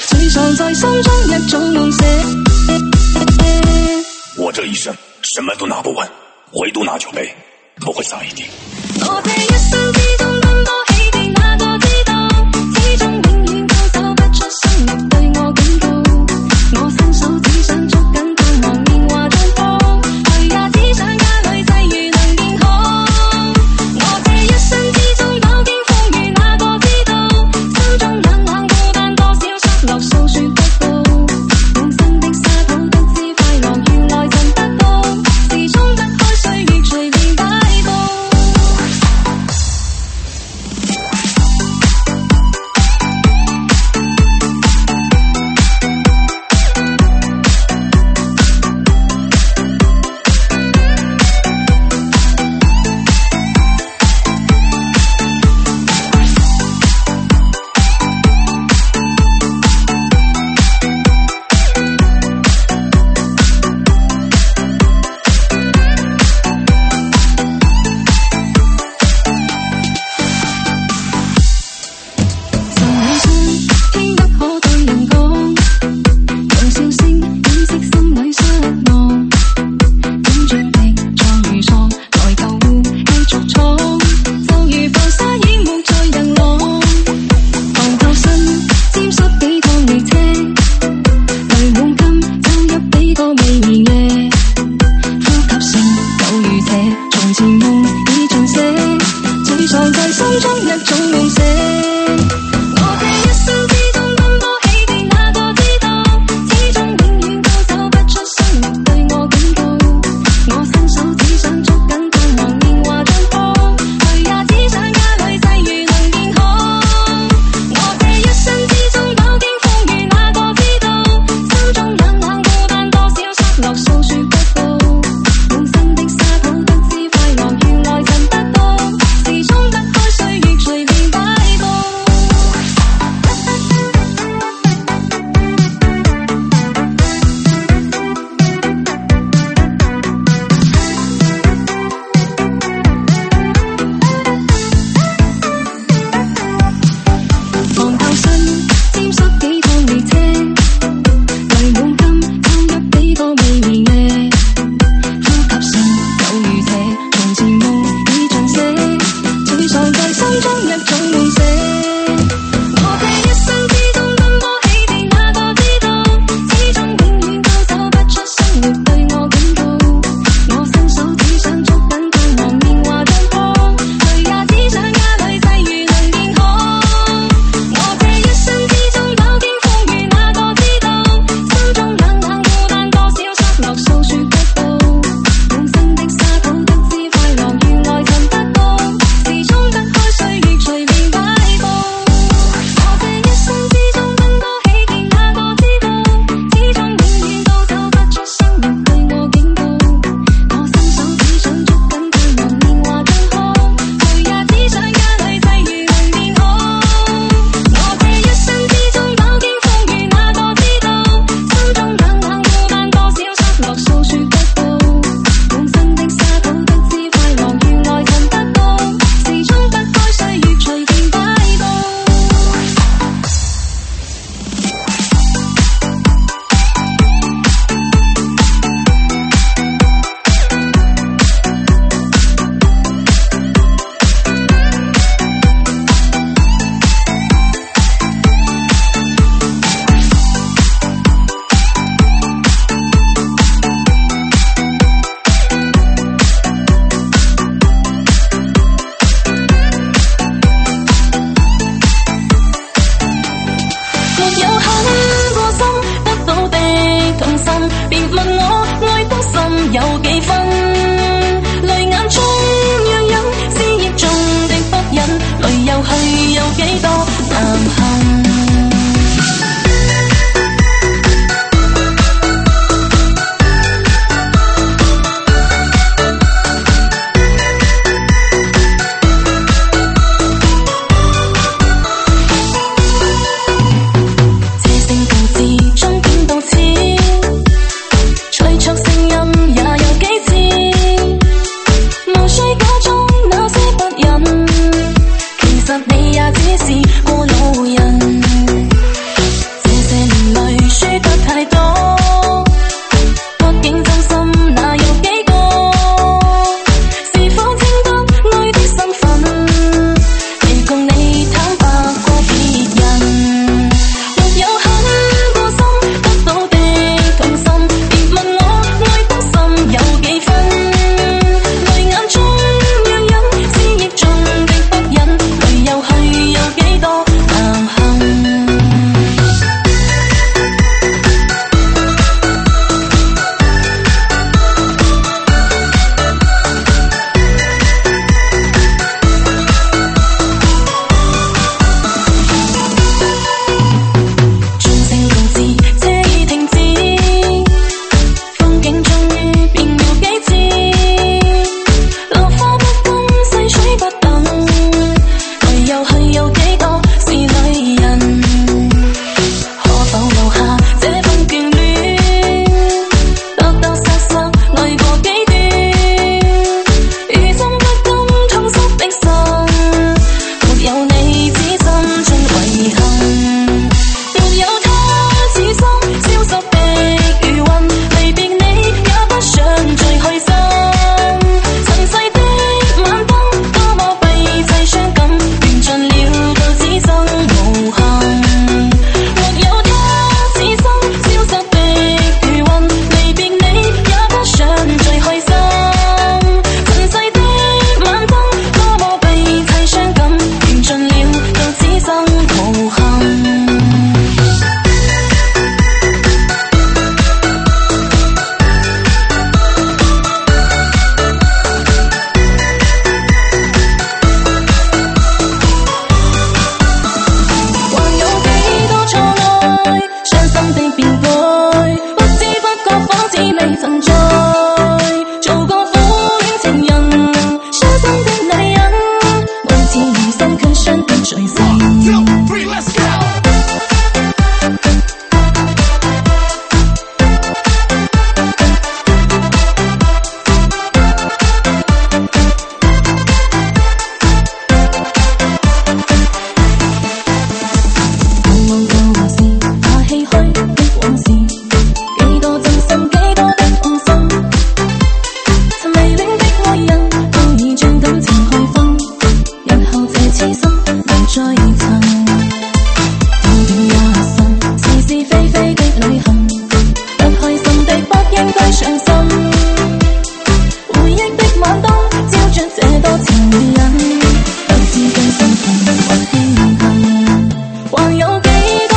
醉藏在心中一种梦想。 我这一生什么都拿不稳，唯独拿酒杯不会洒一滴。 我这一生之中奔波起跌，哪個知道始終永遠都走不出生活對我警告。我伸手只想捉緊光芒年華像風，誰也只想家裏際遇能健康。我這一生之中飽經風雨，哪個知道心中冷冷孤單多少失落訴說不到。滿身的沙土得知快樂原來尋不到，時衝不開歲月隨便擺佈。 隨着聲音也有幾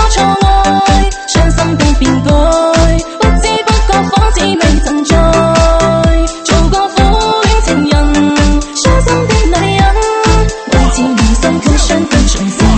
錯愛，傷心的變改，不知不覺仿似未曾在做過苦戀情人，傷心的女人，愛似如心卻相對隨時。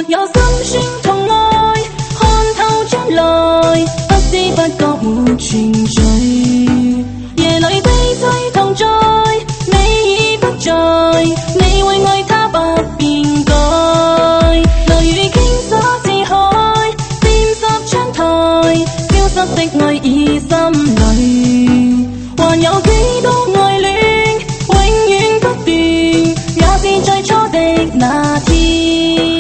有心酸同愛，看透將來，不知不覺沒存在。夜裏悲凄同在，你已不在，你會愛他不變改。雷雨傾灑似海，沾濕窗台，消失的愛已心裏。還有幾多愛戀，永遠不斷，也是最初的那天。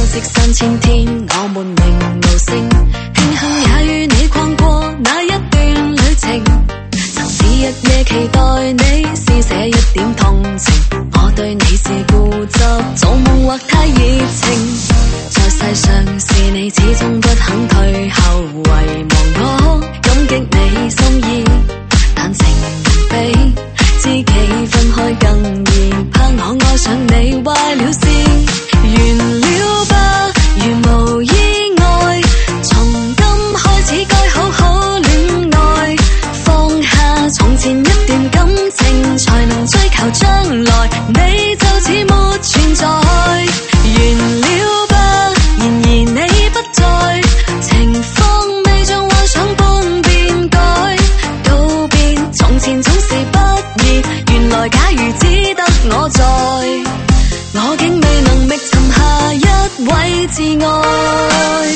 惜3000天，我們明無聲，慶幸也與你逛過那一段旅程。曾是日夜期待你施捨一點同情，我對你是固執，做夢或太熱情。在世上是你始終不肯退後，遺忘我感激你心意，但情能比知己分開更易，怕我愛上你壞了事。完了吧，如無意外，從今開始該好好戀愛，放下從前一段感情，才能追求將來，你就似沒存在。完了吧，然而你不在，情況未像幻想般變改，告別從前總是不易，原來假如只得我在，我竟未能覓尋下一位摯愛。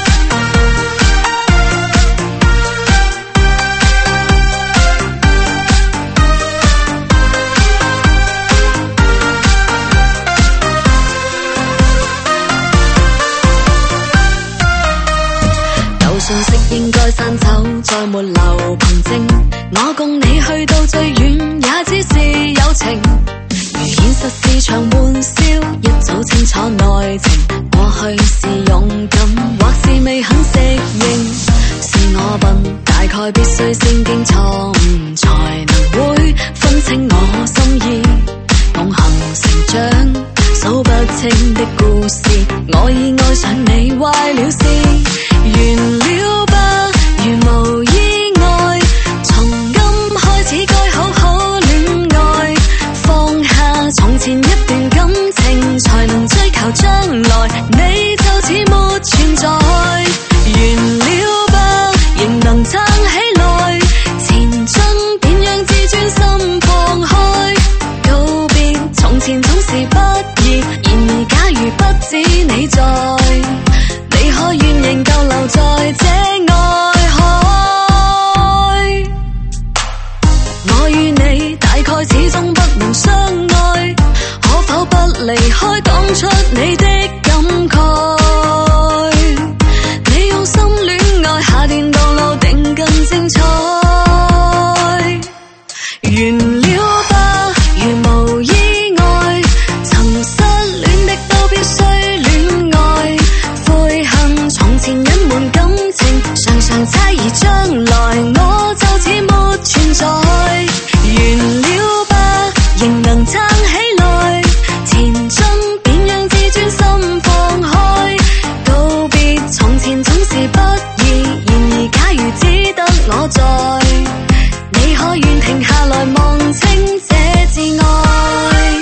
舊信息應該刪走，再沒留憑證，我共你去到最遠，也只是友情。如現實是場玩笑，一早清楚內情，過去是勇敢，或是未肯適應。是我笨，大概必須先經錯誤，才能會分清我心意。共行成長，數不清的故事，我已愛上你壞了事。完了吧，如無意外，從今開始該好好戀愛，放下從前一段感情，才能追求將來，你就似沒存在。完了吧，仍能撐起來，前進便讓自尊心放開，告別從前總是不易，然而假如不止你在，你可願仍舊留在這愛海？我與你大概始終不能相愛，可否不離開，講出你的感慨？你用心戀愛，下段道路定更精彩。完了吧，如無意外，曾失戀的都必須戀愛，悔恨從前隱瞞感情，常常猜疑將來，我就似沒存在。完了吧，仍能撐起來，前進便讓自尊心放開，告別從前總是不易，然而假如只得我在，你可願停下來望清這摯愛？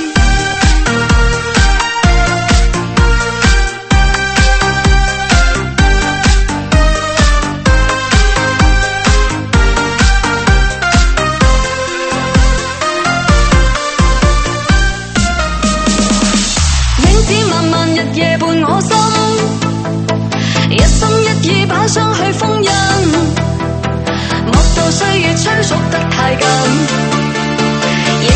影子慢慢日夜伴我心，一心一意把相去封印，莫道歲月催促得太緊，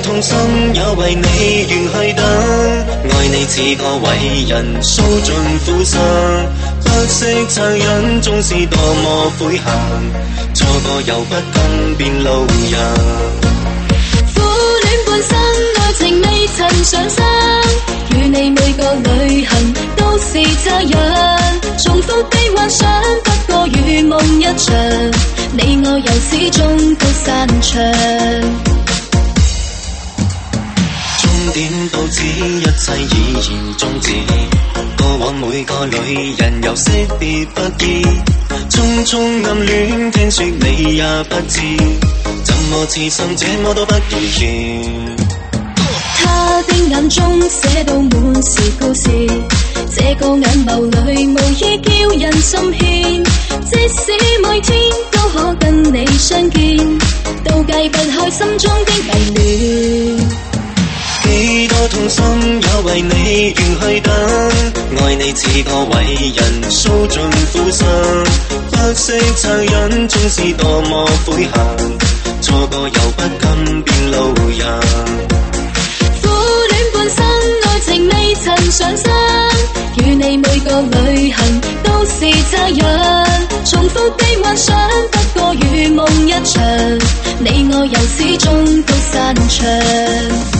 痛心也為你願去等，愛你似個偉人掃盡苦心，不惜殘忍縱是多麼悔恨，錯過又不敢變路人。 苦戀半生，愛情未曾上心，與你每個旅行都是責任，重複的幻想不過如夢一場，你我由始終都散場。 終點到此，一切已然終止。過往每個旅人由識別不易，匆匆暗戀，聽說你也不知，怎麼痴心這麼都不如意。 他的眼中寫到滿是故事，這個眼眸裏無意叫人心牽，即使每天都可跟你相見，都解不開心中的迷亂。 幾多痛心也為你願去等，愛你似個偉人掃盡苦心，不惜殘忍縱是多麼悔恨，錯過又不敢變路人。 苦戀半生，愛情未曾上心，與你每個旅行都是責任，重複的幻想不過如夢一場，你我由始終都散場。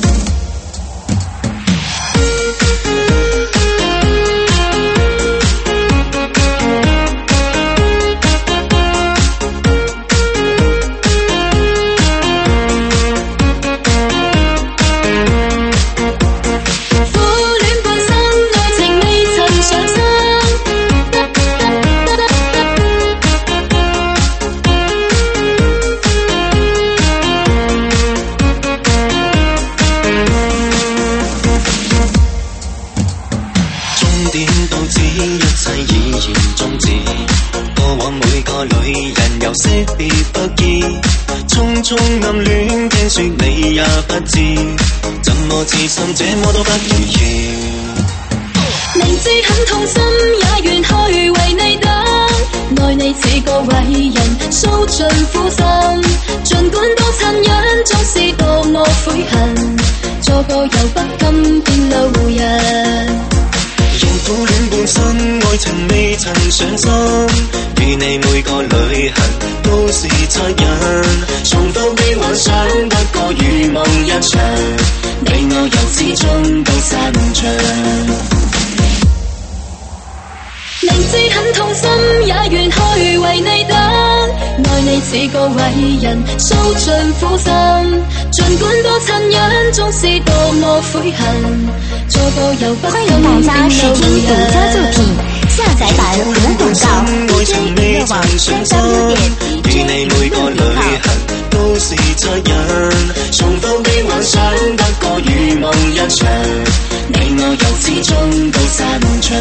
識別不易，匆匆暗戀，聽說你也不知，怎麼痴心這麼都不如意。明知很痛心，也願去為你等，愛你似個偉人掃盡苦心，儘管多殘忍，總是多麼悔恨，錯過又不甘變路人。 苦戀半生，愛情未曾上心，與你每個旅行都是責任，重複的幻想不過如夢一場，你我由始終都散場。 明知很痛心，也願去為你等，愛你似個偉人掃盡苦心，儘管多殘忍，總是多麼悔恨，錯過又不甘變路人。 歡迎大家試聽獨家作品，下載版無廣告 DJ 娛樂網 www.djinglot.com 與你每個旅行都是責任，重複的幻想不過如夢一場，你我由始終都散場。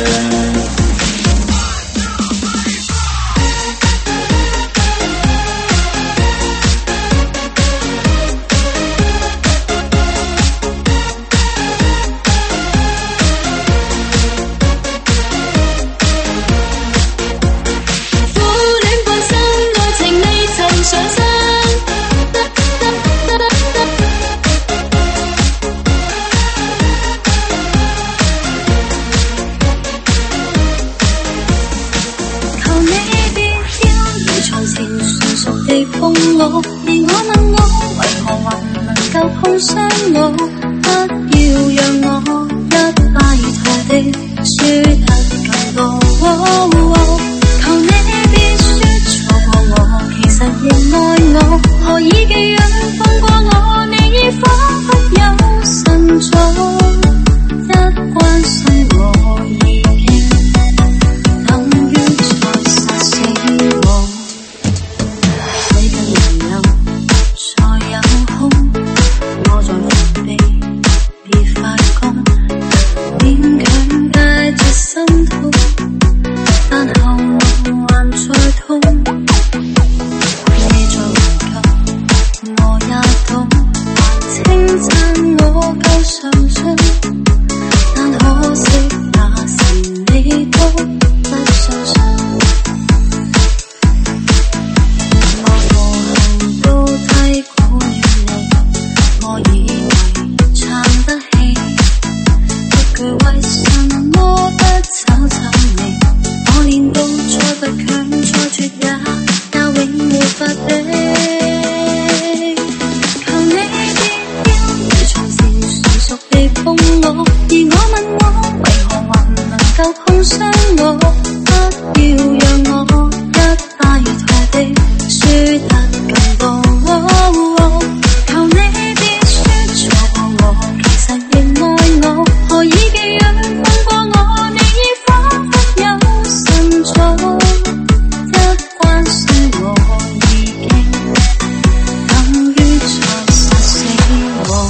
連我問我為何還能夠碰傷我，不要讓我一敗塗地輸得更多。求你別說錯過我，其實仍愛我，何以寄養放過我，你已彷彿有神助，一關心我已經等於在殺死我。我已夠碰傷我，不要讓我一敗塗地，輸得更多。求你別說錯過我，其實仍愛我，何以寄養放過我？你已彷彿有神助，一關心我已經等於在殺死我。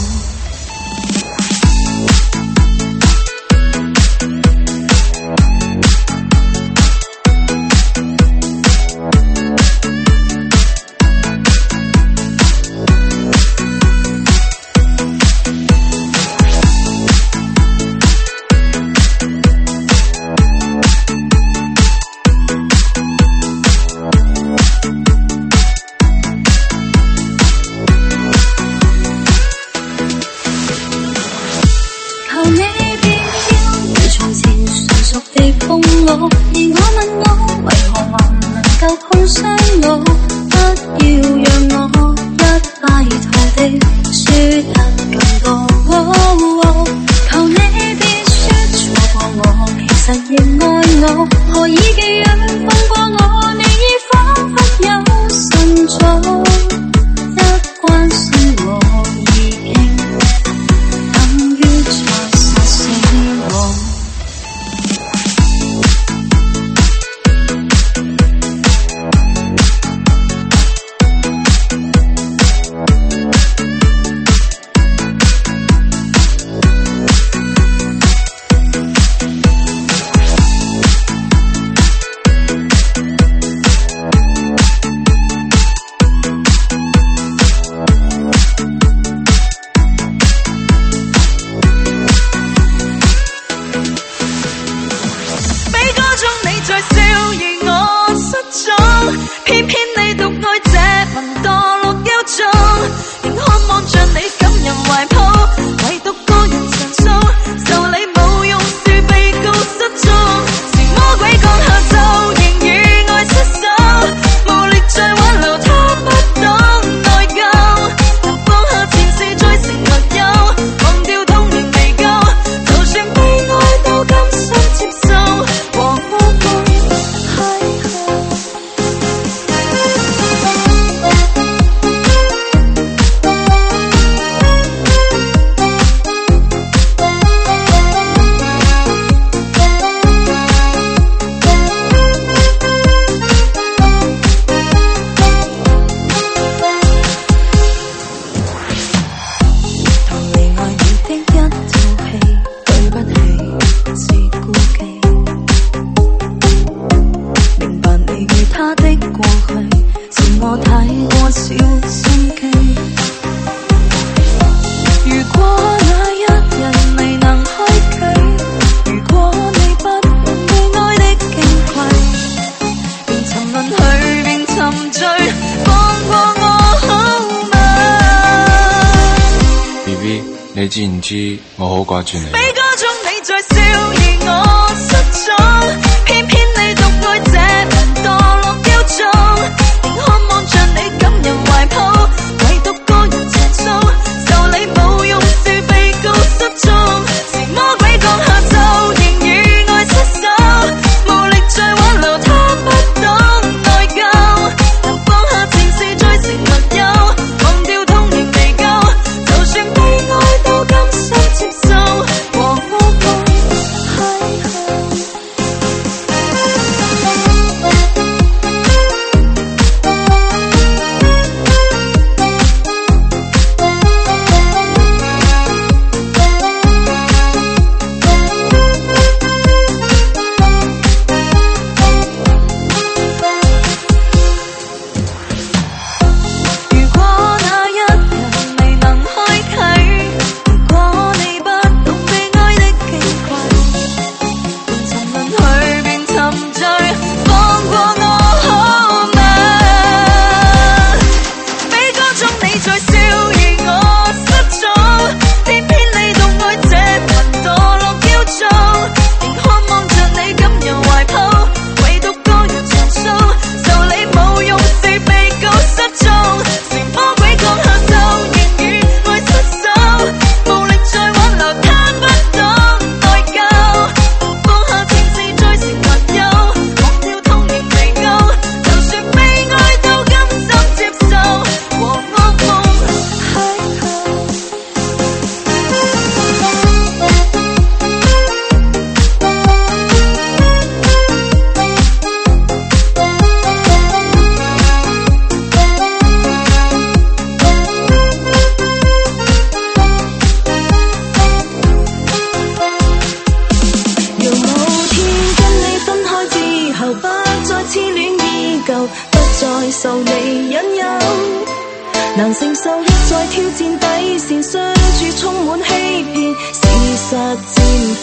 你知唔知我好掛住你？ 被歌中你在笑而我失蹤，偏偏你獨愛這份墮落妖種，仍渴望着你感人懷抱，唯獨個人情操，受你冇用是被告失蹤，是魔鬼降下咒，仍與愛失手，無力再挽留他不懂內疚，能放下前事再成密友，忘掉痛仍未夠，就算被愛都甘心接受和我共係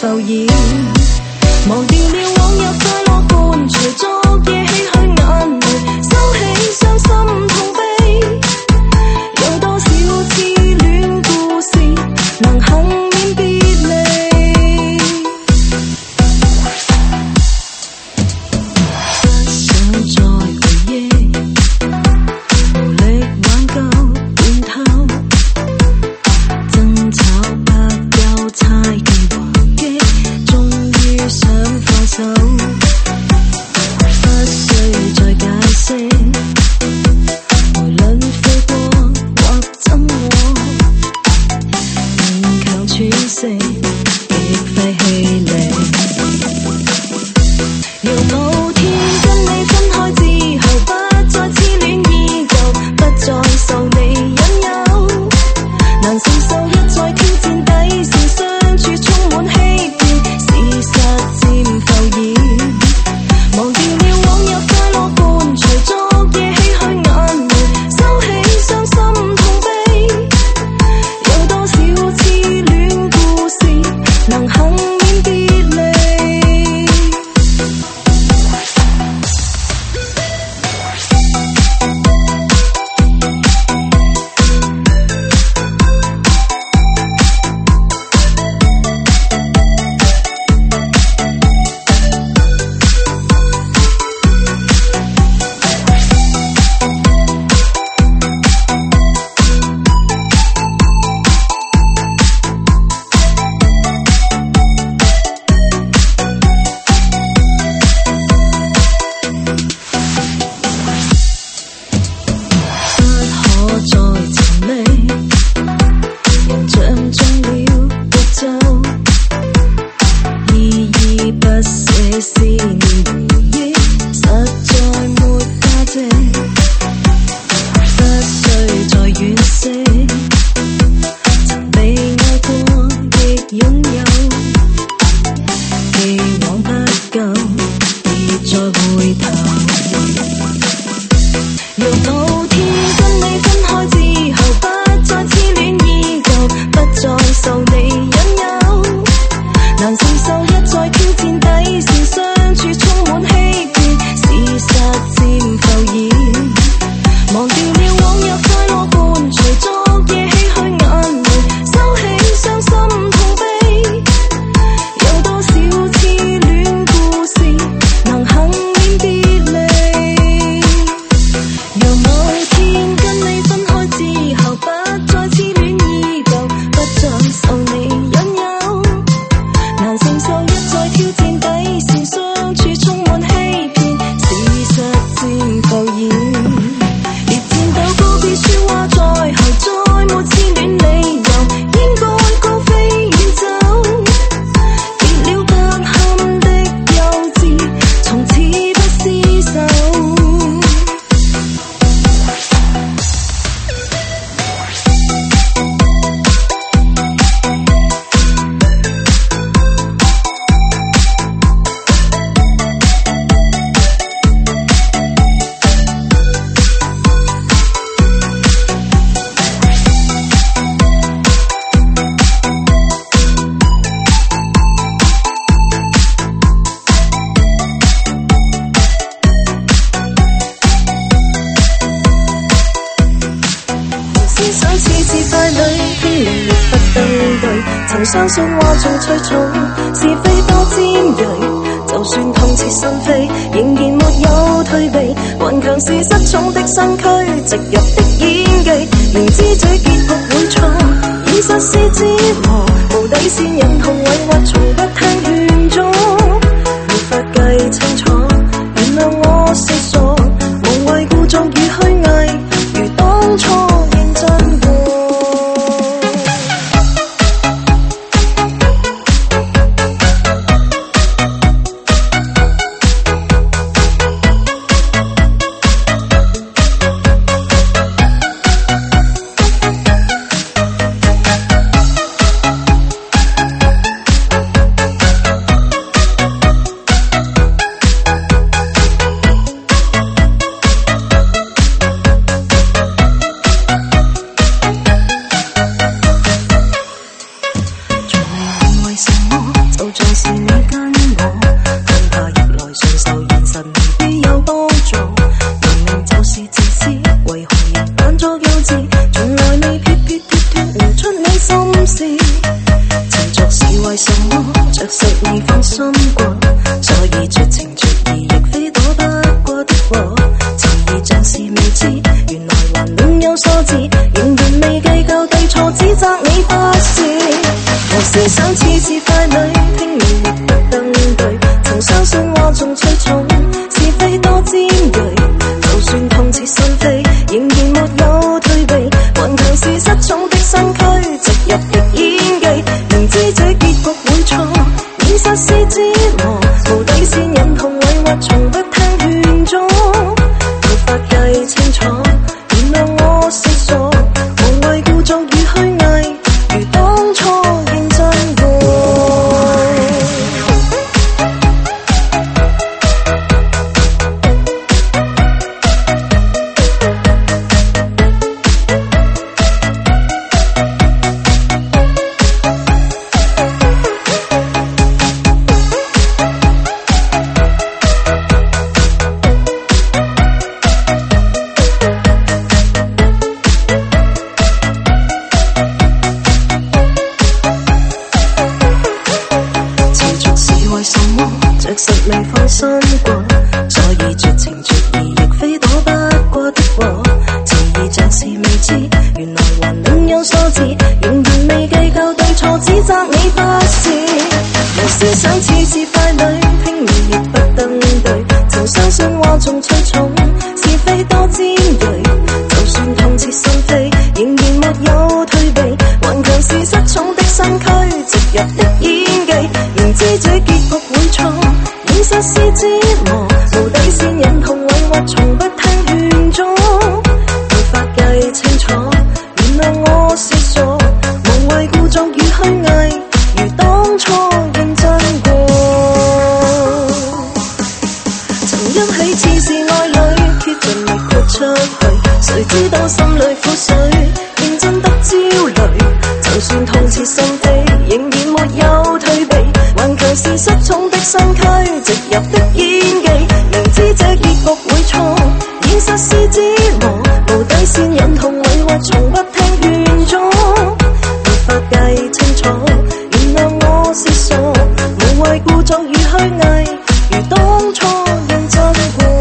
浮現，忘掉了往日快樂伴隨昨夜唏噓眼淚，收起傷心痛悲，有多少次戀故事能幸免別離，不想再回憶，無力挽救變透，爭吵不休猜忌還擊，終於想放手，不需再解釋，無論飛過或怎往，勉強喘息，極費氣力。若某天跟你分開之後，不再痴戀依舊，不再受你引誘，難承受一再挑戰底線，相處充滿欺騙，事實漸浮現，忘掉了往日快樂伴隨昨夜唏噓眼淚，收起傷心痛悲，有多少次戀故事能幸免別離。不可再沉溺，形象中了獨奏，依依不捨思念回憶，實在沒價值，不需再惋惜，曾被愛過亦擁有，既往不夠，別再回頭。若某天跟你分開之後，不再痴戀依舊，不再受你引誘，難承受一再挑戰底線，相處充滿欺騙，事實漸浮現，忘掉了往日快樂伴隨昨夜唏噓眼淚，收起傷心痛悲，有多少次戀故事能幸免別離。若某天跟你分開之後，不再痴戀依舊，不再受你引誘，難承受一再挑戰底線，相處充滿欺騙，事實漸浮現，別顫抖告別説話在後，再沒痴戀理由，應該高飛遠走，結了不堪的幼稚，從此不廝守。思想似自快裏偏離亦不登對，曾相信話盡催重，是非多尖鋭，就算痛徹心扉，仍然沒有退避，頑強是失寵的身軀，植入的演技，明知這結局會錯，現實是折磨，無底線人同委屈，從不聽勸阻，無法計清楚，原諒我是傻，無謂故作與虛偽，如當初認真過。 心事。持續是為什麼？着實未放心過，所以絕情絕義亦非躲不過的禍。曾以像是未知，原來還另有所指，仍然未計較對錯，指責你不是。何時想似是傀儡，拼命亦不登對，曾相信嘩眾取寵，是非多尖銳。就算痛徹心扉，仍然沒有退避，頑強是失寵的身軀，植入敵演技，明知這結局會錯，現實是折磨，無底線忍痛委屈，從不聽勸阻，無法計清楚，原諒我是傻，無謂故作與虛偽，如當初認真過。着實未放心過，所以絕情絕義亦非躲不過的禍。曾以像是未知，原來還另有所指，仍然未計較對錯，指責你不是。有時想似是傀儡，拼命亦不登對，曾相信嘩眾取寵，是非多尖銳。就算痛徹心扉，仍然沒有退避，頑強是失寵的身軀，植入的演技，明知這結局會錯，現實是折磨，無底線忍痛委屈，從不聽勸阻，無法計清楚，原諒我是傻，無謂故作與虛偽，如當初認真過。曾一起似是愛侶，決盡力豁出去，誰知道心裏苦水，認真得焦慮，就算痛徹心扉，仍然沒有退避，頑強是失寵的身軀，植入的演技，明知這結局會錯，現實是折磨，無底線忍痛委屈，從不聽勸阻，無法計清楚，原諒我是傻，無謂故作與虛偽，如當初認真過。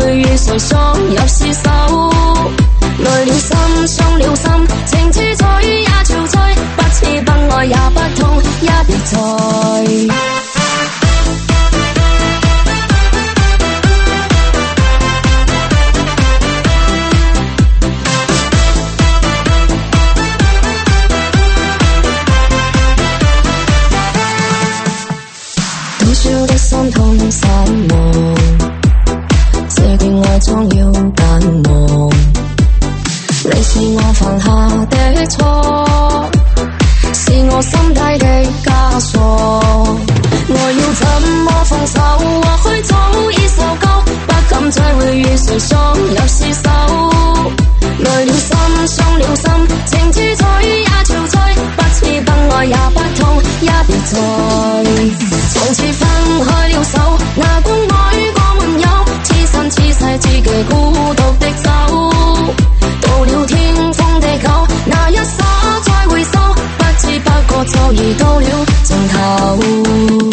會與誰相入廝守？累了心，傷了心，情之取也憔悴，不似不愛也不痛，一別再。吐燒的心痛散忘，這段愛將要淡忘。你是我犯下的錯，是我心底的枷鎖。我要怎麼放手？或許早已受夠，不敢再會與誰相入廝守。累了心，傷了心，情之取也憔悴，不似不愛也不痛，一別再。從此分開了手，哪管愛過沒有，此生此世自己孤獨的走。到了天荒地久，那一剎再回首，不知不覺就已到了盡頭。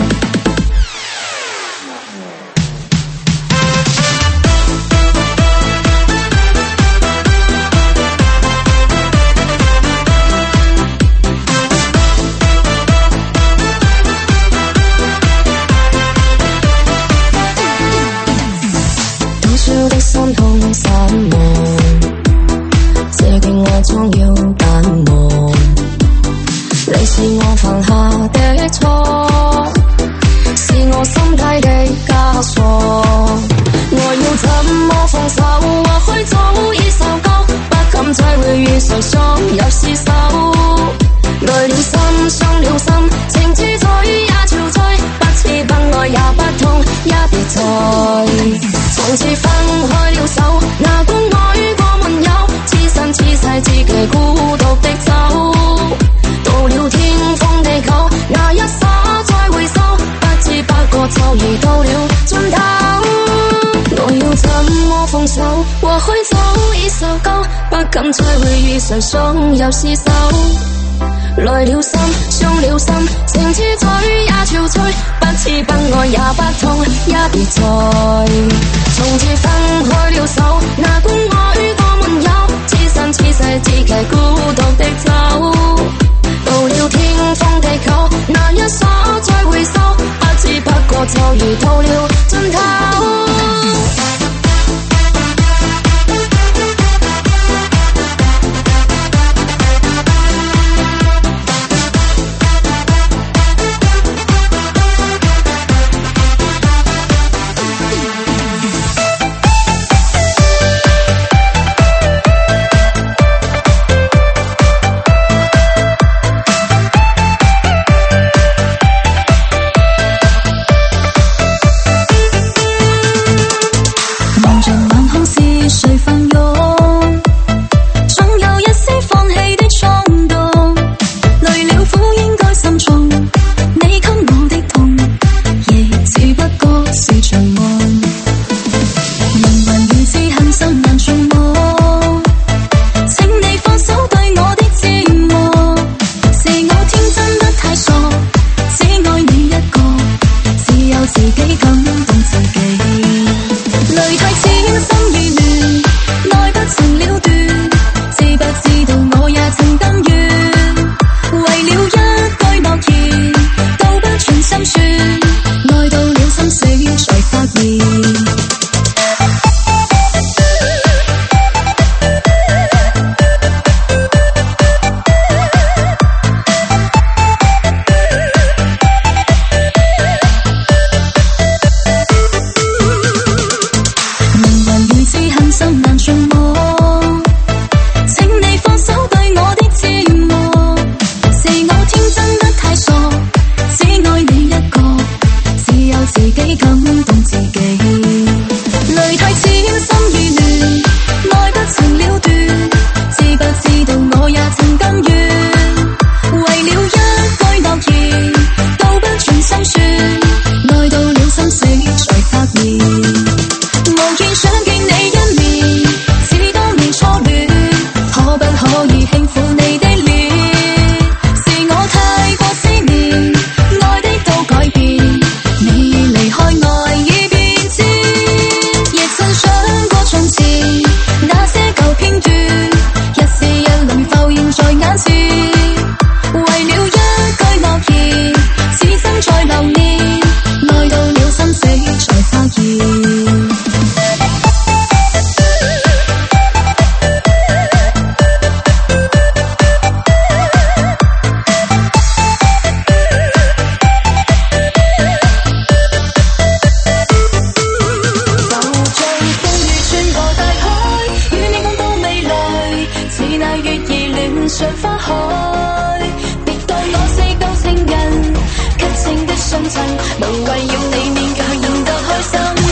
心痛散忘，這段愛將要淡忘。你是我犯下的錯，是我心底的枷鎖。我要怎麼放手？或許早已受夠，不敢再會與誰相入廝守。累了心，傷了心，情之取也憔悴，不似不愛也不痛，一別再。從此分開了手，哪管愛過沒有，此生此世自己孤獨的走。到了天荒地久，那一剎再回首，不知不覺就已到了盡頭。我要怎麼放手？或許早已受夠，不敢再會與誰相入廝守。累了心，傷了心，情之取也憔悴，不似不愛也不痛，一別再。從此分開了手，哪管愛過沒有，此生此世自己孤獨的走。到了天荒地久，那一剎再回首，不知不覺就已到了盡頭。身上像花海，別當我是舊情人，劇情的相襯，無謂要你勉強去演得開心。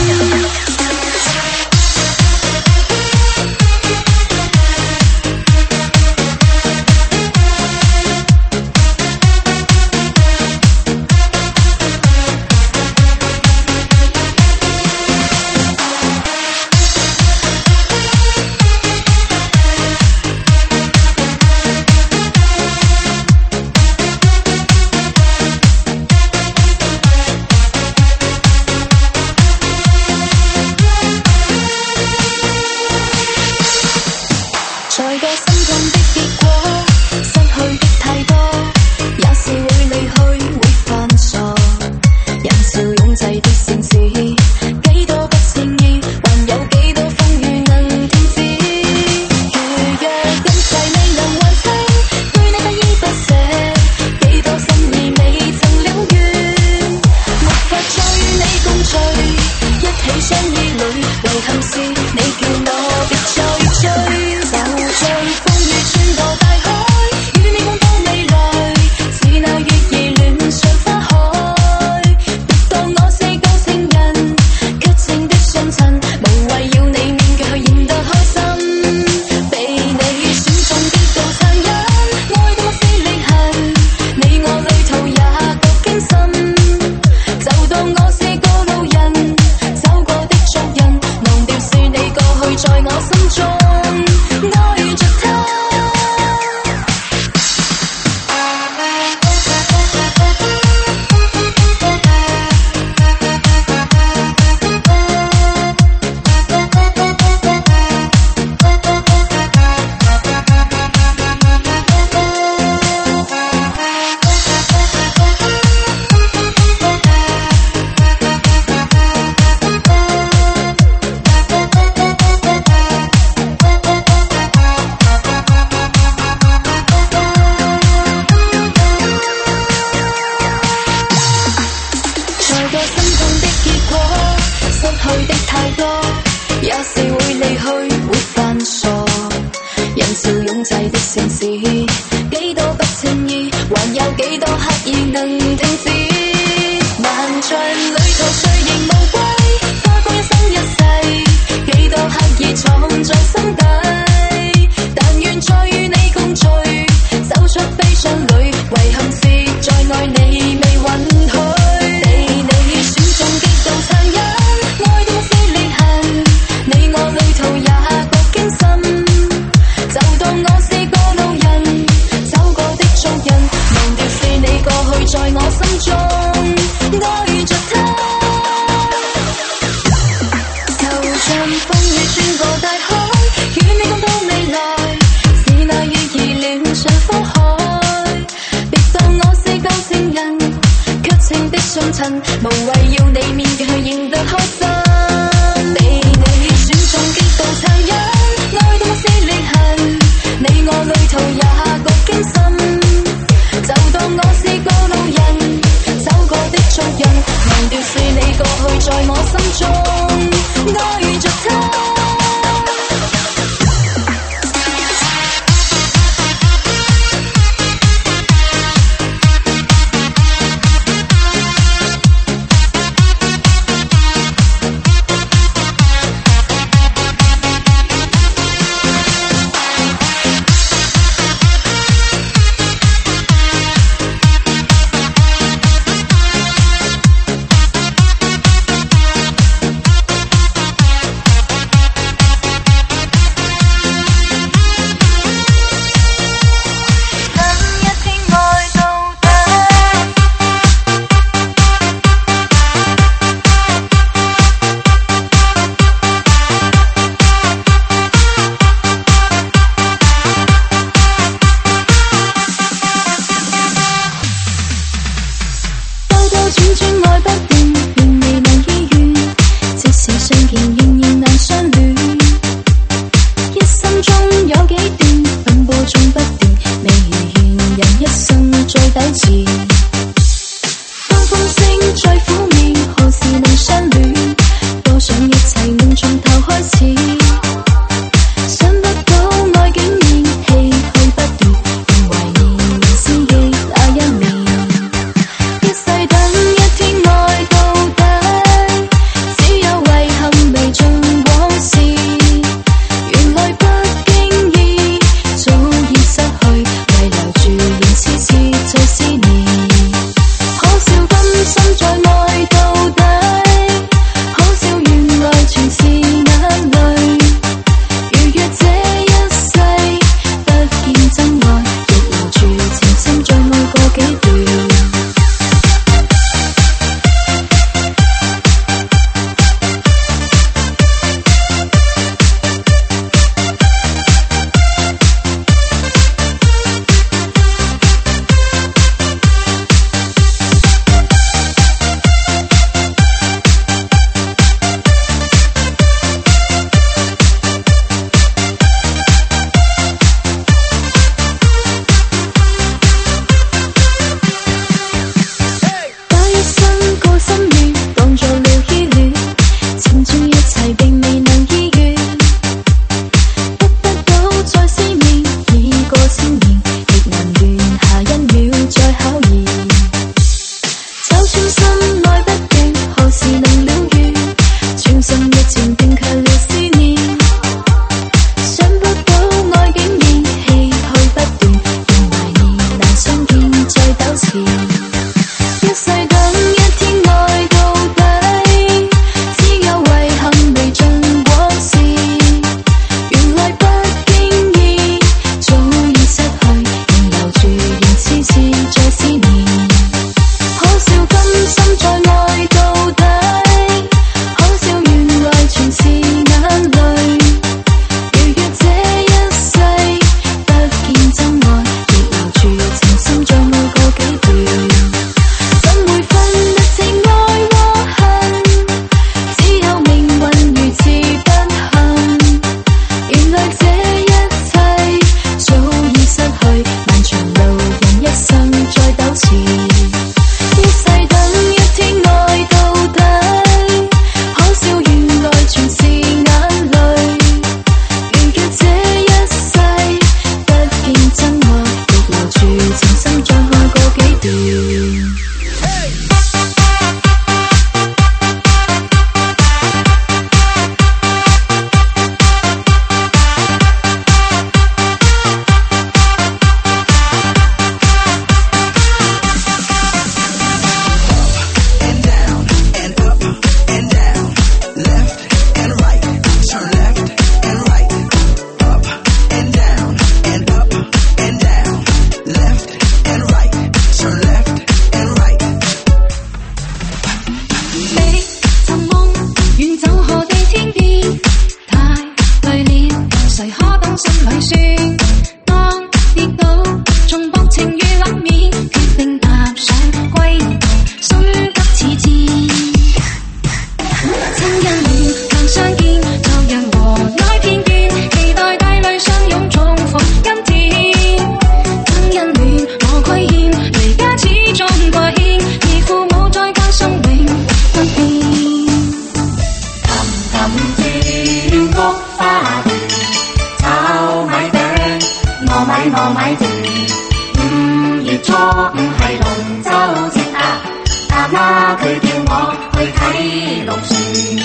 我咪住。5月初5係龍舟節啊，阿媽佢叫我去睇龍船。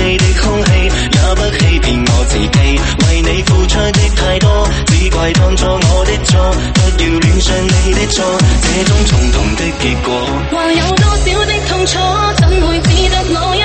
為你付出的太多，只怪當初我的錯，不要戀上你的錯，這種重痛的結果。 還有多少的痛楚，怎會只得我